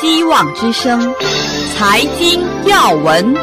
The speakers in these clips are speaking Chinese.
希望之声财经要闻。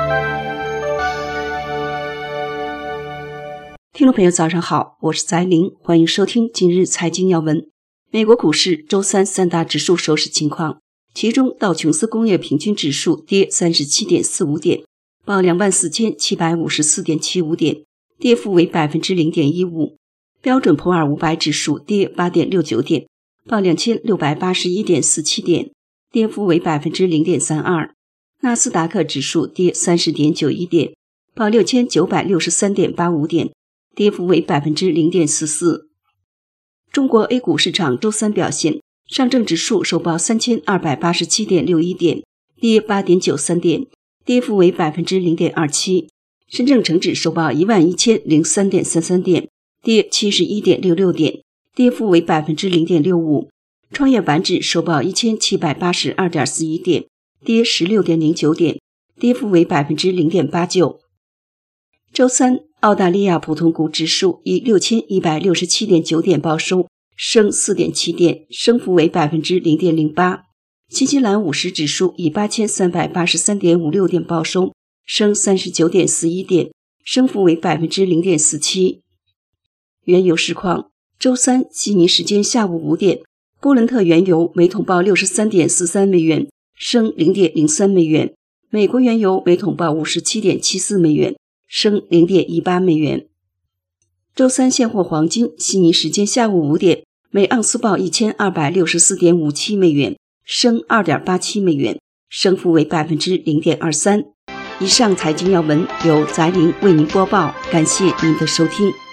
听众朋友早上好，我是翟玲，欢迎收听今日财经要闻。美国股市周三三大指数收市情况，其中道琼斯工业平均指数跌 37.45 点，报 24,754.75 点，跌幅为 0.15%。标准普尔500指数跌 8.69 点，报 2,681.47 点，跌幅为 0.32%。纳斯达克指数跌 30.91 点，报 6,963.85 点，跌幅为 0.44%。中国 A 股市场周三表现，上证指数收报 3,287.61 点，跌 8.93 点，跌幅为 0.27%。深证成指收报 11,003.33 点，跌 71.66 点，跌幅为 0.65%。创业板指收报 1,782.41 点，跌 16.09 点，跌幅为 0.89%。周三，澳大利亚普通股指数以 6,167.9 点报收，升 4.7 点，升幅为 0.08%。新西兰50指数以 8,383.56 点报收，升 39.41 点，升幅为 0.47%。原油市况，周三悉尼时间下午5点，布伦特原油每桶报 63.43 美元，升 0.03 美元；美国原油每桶报 57.74 美元，升 0.18 美元。周三现货黄金悉尼时间下午5点，每盎司报 1264.57 美元，升 2.87 美元，升幅为 0.23%。以上财经要闻由翟玲为您播报，感谢您的收听。